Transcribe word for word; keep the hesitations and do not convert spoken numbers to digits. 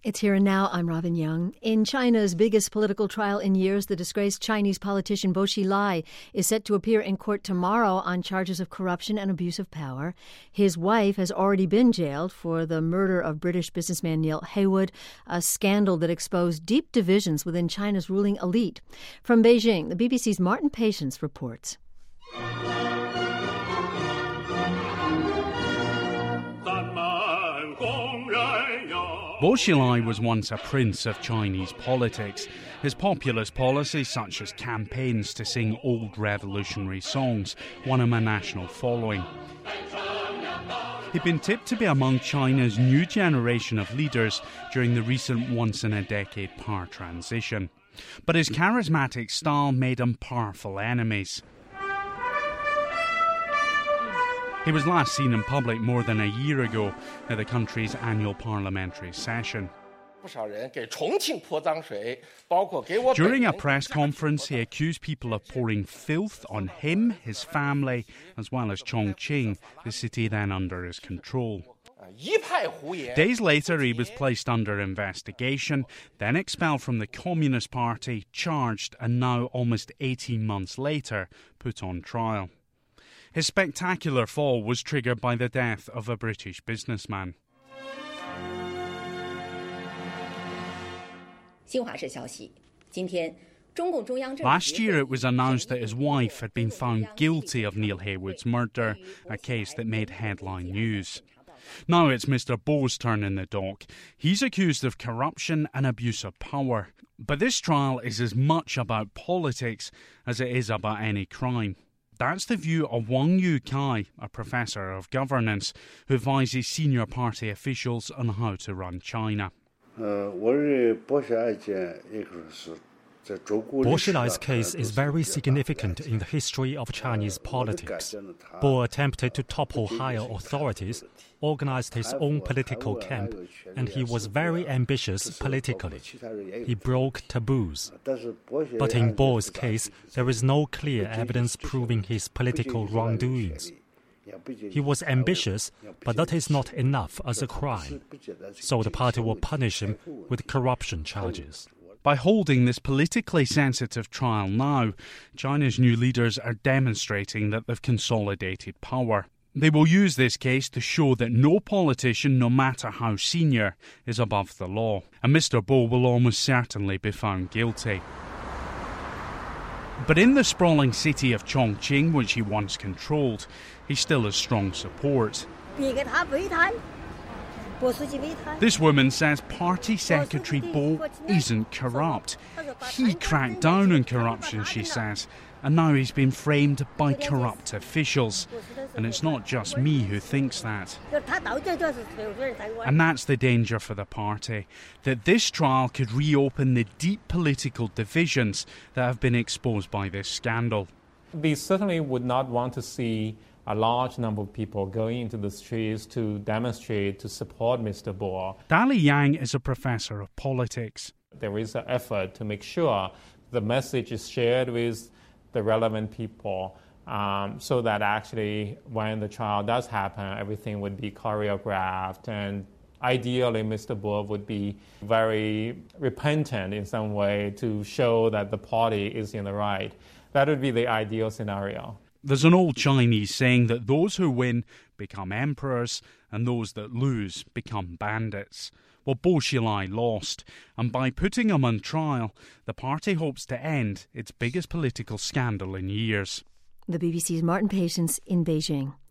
It's Here and Now. I'm Robin Young. In China's biggest political trial in years, the disgraced Chinese politician Bo Xilai is set to appear in court tomorrow on charges of corruption and abuse of power. His wife has already been jailed for the murder of British businessman Neil Heywood, a scandal that exposed deep divisions within China's ruling elite. From Beijing, the B B C's Martin Patience reports. Bo Xilai was once a prince of Chinese politics. His populist policies, such as campaigns to sing old revolutionary songs, won him a national following. He'd been tipped to be among China's new generation of leaders during the recent once-in-a-decade power transition. But his charismatic style made him powerful enemies. He was last seen in public more than a year ago at the country's annual parliamentary session. During a press conference, he accused people of pouring filth on him, his family, as well as Chongqing, the city then under his control. Days later, he was placed under investigation, then expelled from the Communist Party, charged, and now, almost eighteen months later, put on trial. His spectacular fall was triggered by the death of a British businessman. Last year it was announced that his wife had been found guilty of Neil Heywood's murder, a case that made headline news. Now it's Mister Bo's turn in the dock. He's accused of corruption and abuse of power. But this trial is as much about politics as it is about any crime. That's the view of Wang Yukai, a professor of governance, who advises senior party officials on how to run China. Bo Xilai's case is very significant in the history of Chinese politics. Bo attempted to topple higher authorities, organized his own political camp, and he was very ambitious politically. He broke taboos. But in Bo's case, there is no clear evidence proving his political wrongdoings. He was ambitious, but that is not enough as a crime. So the party will punish him with corruption charges. By holding this politically sensitive trial now, China's new leaders are demonstrating that they've consolidated power. They will use this case to show that no politician, no matter how senior, is above the law. And Mister Bo will almost certainly be found guilty. But in the sprawling city of Chongqing, which he once controlled, he still has strong support. This woman says Party Secretary Bo isn't corrupt. He cracked down on corruption, she says, and now he's been framed by corrupt officials. And it's not just me who thinks that. And that's the danger for the party, that this trial could reopen the deep political divisions that have been exposed by this scandal. We certainly would not want to see a large number of people going into the streets to demonstrate to support Mister Bo. Dali Yang is a professor of politics. There is an effort to make sure the message is shared with the relevant people um, so that actually when the trial does happen, everything would be choreographed, and ideally Mister Bo would be very repentant in some way to show that the party is in the right. That would be the ideal scenario. There's an old Chinese saying that those who win become emperors and those that lose become bandits. Well, Bo Xilai lost, and by putting him on trial, the party hopes to end its biggest political scandal in years. The B B C's Martin Patience in Beijing.